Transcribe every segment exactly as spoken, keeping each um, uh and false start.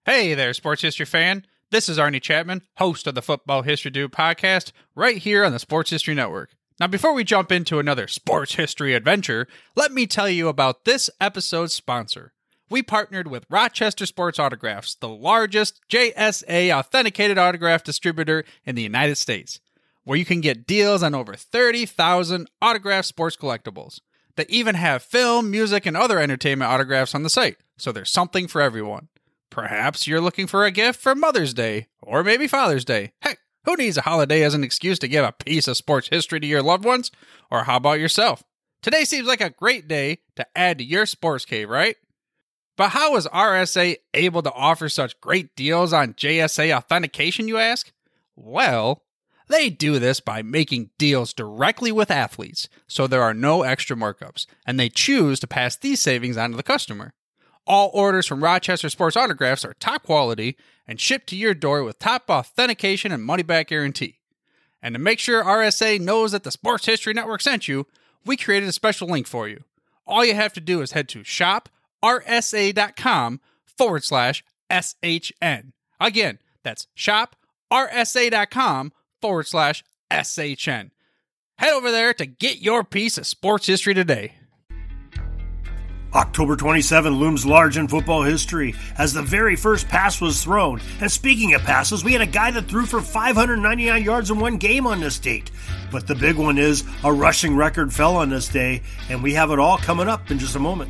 Hey there, sports history fan. This is Arnie Chapman, host of the Football History Dude podcast, right here on the Sports History Network. Now, before we jump into another sports history adventure, let me tell you about this episode's sponsor. We partnered with Rochester Sports Autographs, the largest J S A authenticated autograph distributor in the United States, where you can get deals on over thirty thousand autographed sports collectibles. They even have film, music, and other entertainment autographs on the site, so there's something for everyone. Perhaps you're looking for a gift for Mother's Day, or maybe Father's Day. Heck, who needs a holiday as an excuse to give a piece of sports history to your loved ones? Or how about yourself? Today seems like a great day to add to your sports cave, right? But how is R S A able to offer such great deals on J S A authentication, you ask? Well, they do this by making deals directly with athletes, so there are no extra markups, and they choose to pass these savings on to the customer. All orders from Rochester Sports Autographs are top quality and shipped to your door with top authentication and money-back guarantee. And to make sure R S A knows that the Sports History Network sent you, we created a special link for you. All you have to do is head to shoprsa.com forward slash SHN. Again, that's shoprsa.com forward slash SHN. Head over there to get your piece of sports history today. October twenty-seventh looms large in football history as the very first pass was thrown. And speaking of passes, we had a guy that threw for five hundred ninety-nine yards in one game on this date. But the big one is a rushing record fell on this day, and we have it all coming up in just a moment.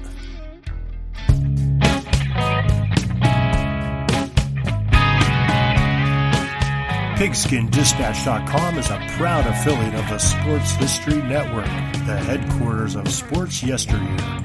Pigskin Dispatch dot com is a proud affiliate of the Sports History Network, the headquarters of sports yesteryear.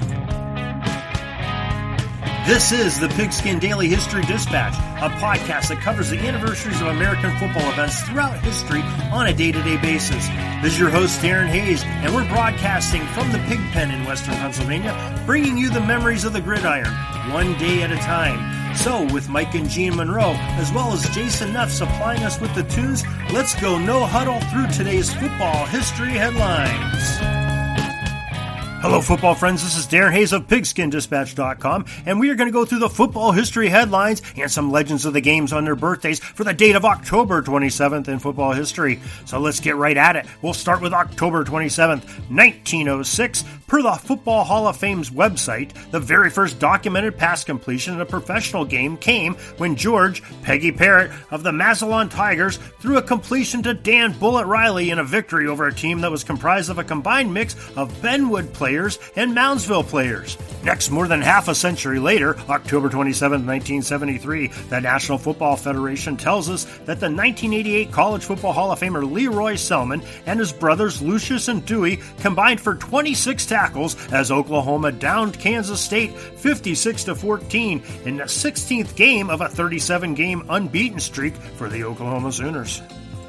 This is the Pigskin Daily History Dispatch, a podcast that covers the anniversaries of American football events throughout history on a day-to-day basis. This is your host, Darren Hayes, and we're broadcasting from the Pig Pen in Western Pennsylvania, bringing you the memories of the gridiron, one day at a time. So, with Mike and Gene Monroe, as well as Jason Neff supplying us with the tunes, let's go no huddle through today's football history headlines. Hello, football friends. This is Darren Hayes of Pigskin Dispatch dot com, and we are going to go through the football history headlines and some legends of the games on their birthdays for the date of October twenty-seventh in football history. So let's get right at it. We'll start with October twenty-seventh, nineteen oh six. Per the Football Hall of Fame's website, the very first documented pass completion in a professional game came when George Peggy Parrott of the Massillon Tigers threw a completion to Dan Bullet Riley in a victory over a team that was comprised of a combined mix of Benwood players and Moundsville players. Next, more than half a century later, October twenty-seventh, nineteen seventy-three, the National Football Federation tells us that the nineteen eighty-eight College Football Hall of Famer Leroy Selman and his brothers Lucius and Dewey combined for twenty-six tackles as Oklahoma downed Kansas State fifty-six to fourteen in the sixteenth game of a thirty-seven game unbeaten streak for the Oklahoma Sooners.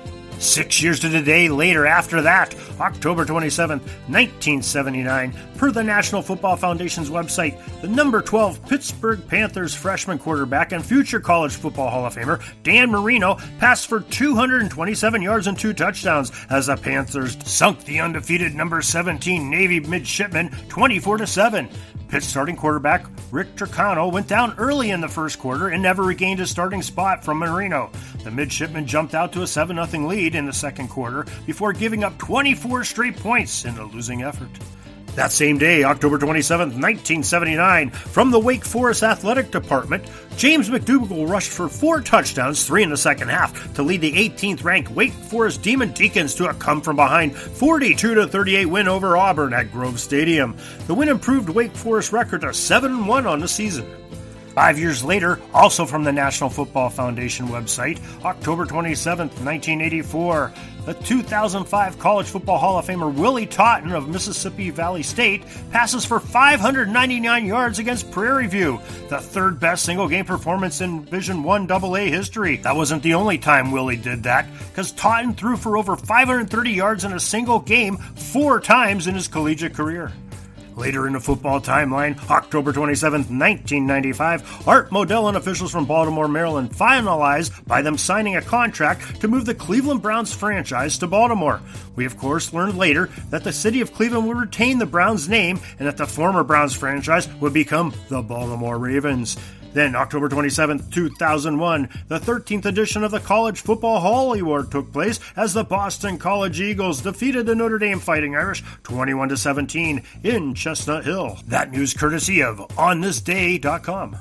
Six years to the day later after that, October twenty-seventh, nineteen seventy-nine, per the National Football Foundation's website, the number twelve Pittsburgh Panthers freshman quarterback and future College Football Hall of Famer Dan Marino passed for two hundred twenty-seven yards and two touchdowns as the Panthers sunk the undefeated number seventeen Navy midshipmen twenty-four to seven. Pitt's starting quarterback, Rick Tricano, went down early in the first quarter and never regained his starting spot from Marino. The midshipmen jumped out to a seven nothing lead in the second quarter before giving up twenty-four straight points in a losing effort. That same day, October twenty-seventh, nineteen seventy-nine, from the Wake Forest Athletic Department, James McDougal rushed for four touchdowns, three in the second half, to lead the eighteenth-ranked Wake Forest Demon Deacons to a come-from-behind forty-two to thirty-eight win over Auburn at Grove Stadium. The win improved Wake Forest's record to seven and one on the season. Five years later, also from the National Football Foundation website, October twenty-seventh, nineteen eighty-four, the two thousand five College Football Hall of Famer Willie Totten of Mississippi Valley State passes for five hundred ninety-nine yards against Prairie View, the third best single-game performance in Division one double A history. That wasn't the only time Willie did that, because Totten threw for over five hundred thirty yards in a single game four times in his collegiate career. Later in the football timeline, October twenty-seventh, nineteen ninety-five, Art Modell and officials from Baltimore, Maryland finalized by them signing a contract to move the Cleveland Browns franchise to Baltimore. We, of course, learned later that the city of Cleveland would retain the Browns name and that the former Browns franchise would become the Baltimore Ravens. Then, October twenty-seventh, two thousand one, the thirteenth edition of the College Football Hall Award took place as the Boston College Eagles defeated the Notre Dame Fighting Irish twenty-one to seventeen in Chestnut Hill. That news courtesy of on this day dot com.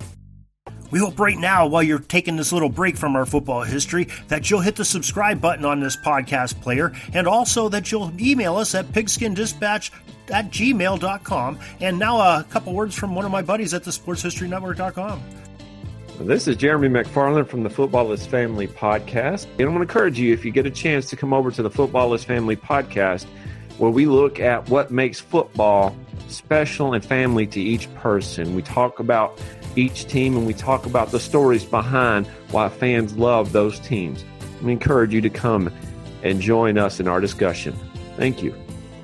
We hope right now, while you're taking this little break from our football history, that you'll hit the subscribe button on this podcast player, and also that you'll email us at pigskindispatch at gmail dot com. And now a couple words from one of my buddies at the sports history network dot com. This is Jeremy McFarland from the Footballist Family Podcast. And I want to encourage you, if you get a chance, to come over to the Footballist Family Podcast, where we look at what makes football special and family to each person. We talk about each team, and we talk about the stories behind why fans love those teams. We encourage you to come and join us in our discussion. Thank you.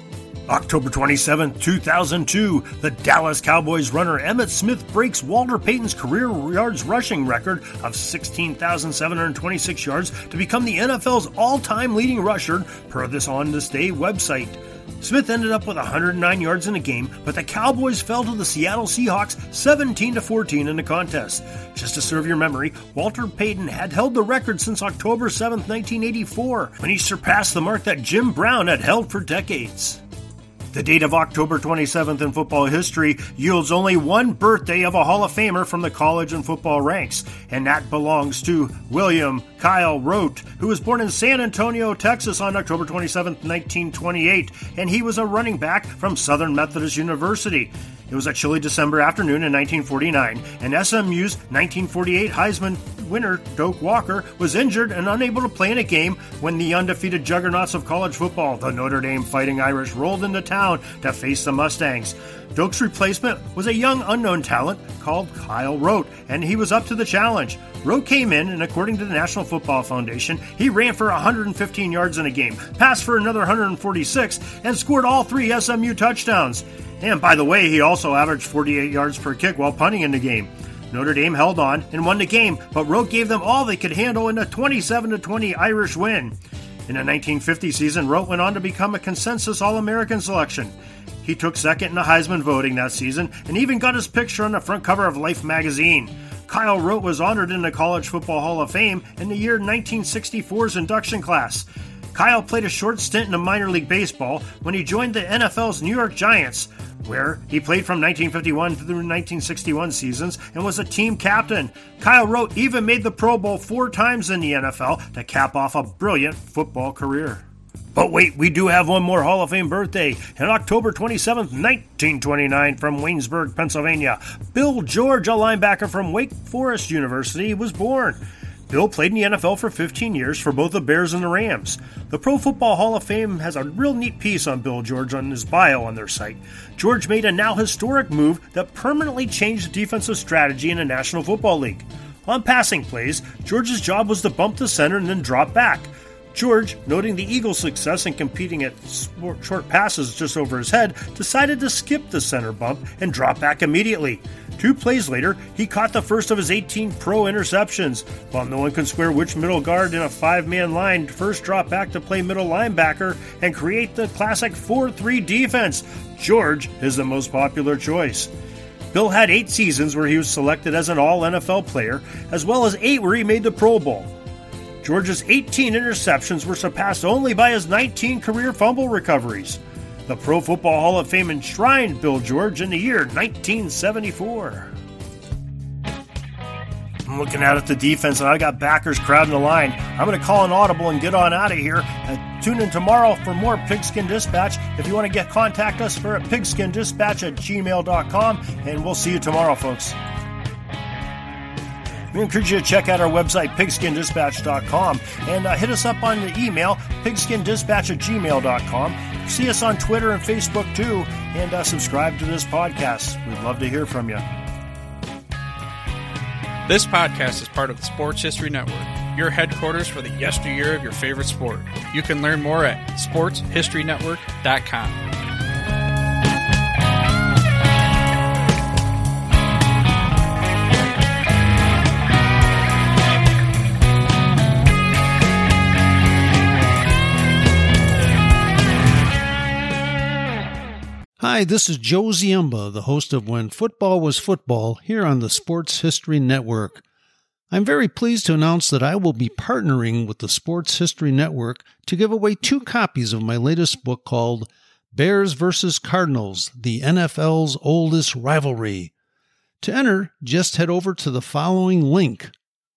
October twenty-seventh, two thousand two, the Dallas Cowboys runner Emmitt Smith breaks Walter Payton's career yards rushing record of sixteen thousand seven hundred twenty-six yards to become the N F L's all-time leading rusher per this On This Day website. Smith ended up with one hundred nine yards in a game, but the Cowboys fell to the Seattle Seahawks seventeen to fourteen in the contest. Just to serve your memory, Walter Payton had held the record since October seventh, nineteen eighty-four, when he surpassed the mark that Jim Brown had held for decades. The date of October twenty-seventh in football history yields only one birthday of a Hall of Famer from the college and football ranks, and that belongs to William Kyle Rote, who was born in San Antonio, Texas on October twenty-seventh, nineteen twenty-eight, and he was a running back from Southern Methodist University. It was a chilly December afternoon in nineteen forty-nine, and S M U's nineteen forty-eight Heisman winner Doak Walker was injured and unable to play in a game when the undefeated juggernauts of college football, the Notre Dame Fighting Irish, rolled into town to face the Mustangs. Doak's replacement was a young unknown talent called Kyle Rote, and he was up to the challenge. Rote came in, and according to the National Football Foundation, he ran for one hundred fifteen yards in a game, passed for another one hundred forty-six, and scored all three S M U touchdowns. And by the way, he also averaged forty-eight yards per kick while punting in the game. Notre Dame held on and won the game, but Rote gave them all they could handle in a twenty-seven to twenty Irish win. In the nineteen fifty season, Rote went on to become a consensus All-American selection. He took second in the Heisman voting that season and even got his picture on the front cover of Life magazine. Kyle Rote was honored in the College Football Hall of Fame in the year nineteen sixty-four's induction class. Kyle played a short stint in the minor league baseball when he joined the N F L's New York Giants, where he played from nineteen fifty-one through nineteen sixty-one seasons and was a team captain. Kyle Rote even made the Pro Bowl four times in the N F L to cap off a brilliant football career. But wait, we do have one more Hall of Fame birthday. On October twenty-seventh, nineteen twenty-nine, from Waynesburg, Pennsylvania, Bill George, a linebacker from Wake Forest University, was born. Bill played in the N F L for fifteen years for both the Bears and the Rams. The Pro Football Hall of Fame has a real neat piece on Bill George on his bio on their site. George made a now historic move that permanently changed the defensive strategy in the National Football League. On passing plays, George's job was to bump the center and then drop back. George, noting the Eagles' success in competing at short passes just over his head, decided to skip the center bump and drop back immediately. Two plays later, he caught the first of his eighteen pro interceptions. While no one could square which middle guard in a five-man line first dropped back to play middle linebacker and create the classic four three defense, George is the most popular choice. Bill had eight seasons where he was selected as an all-N F L player, as well as eight where he made the Pro Bowl. George's eighteen interceptions were surpassed only by his nineteen career fumble recoveries. The Pro Football Hall of Fame enshrined Bill George in the year nineteen seventy-four. I'm looking out at the defense, and I got backers crowding the line. I'm going to call an audible and get on out of here. Uh, tune in tomorrow for more Pigskin Dispatch. If you want to get contact us, for at pigskindispatch at gmail dot com, and we'll see you tomorrow, folks. We encourage you to check out our website, pigskin dispatch dot com, and uh, hit us up on the email, pigskindispatch at gmail dot com. See us on Twitter and Facebook, too, and uh, subscribe to this podcast. We'd love to hear from you. This podcast is part of the Sports History Network, your headquarters for the yesteryear of your favorite sport. You can learn more at sports history network dot com. Hi, Hi, this is Joe Ziemba, the host of When Football Was Football, here on the Sports History Network. I'm very pleased to announce that I will be partnering with the Sports History Network to give away two copies of my latest book called Bears versus Cardinals, the N F L's Oldest Rivalry. To enter, just head over to the following link,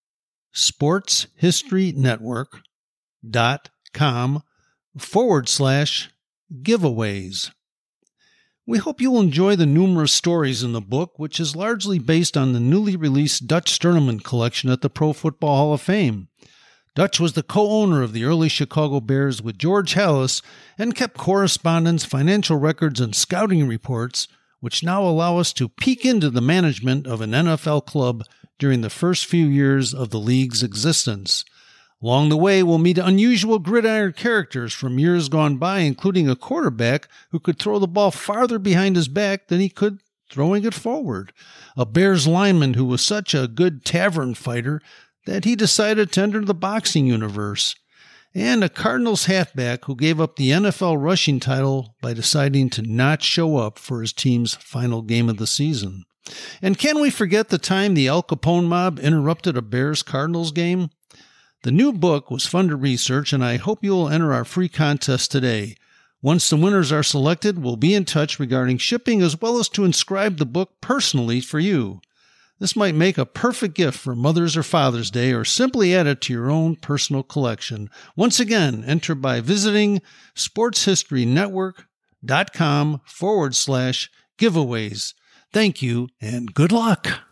sportshistorynetwork.com forward slash giveaways. We hope you'll enjoy the numerous stories in the book, which is largely based on the newly released Dutch Sterneman collection at the Pro Football Hall of Fame. Dutch was the co-owner of the early Chicago Bears with George Halas and kept correspondence, financial records, and scouting reports, which now allow us to peek into the management of an N F L club during the first few years of the league's existence. Along the way, we'll meet unusual gridiron characters from years gone by, including a quarterback who could throw the ball farther behind his back than he could throwing it forward, a Bears lineman who was such a good tavern fighter that he decided to enter the boxing universe, and a Cardinals halfback who gave up the N F L rushing title by deciding to not show up for his team's final game of the season. And can we forget the time the Al Capone mob interrupted a Bears-Cardinals game? The new book was fun to research, and I hope you will enter our free contest today. Once the winners are selected, we'll be in touch regarding shipping as well as to inscribe the book personally for you. This might make a perfect gift for Mother's or Father's Day, or simply add it to your own personal collection. Once again, enter by visiting sportshistorynetwork.com forward slash giveaways. Thank you, and good luck.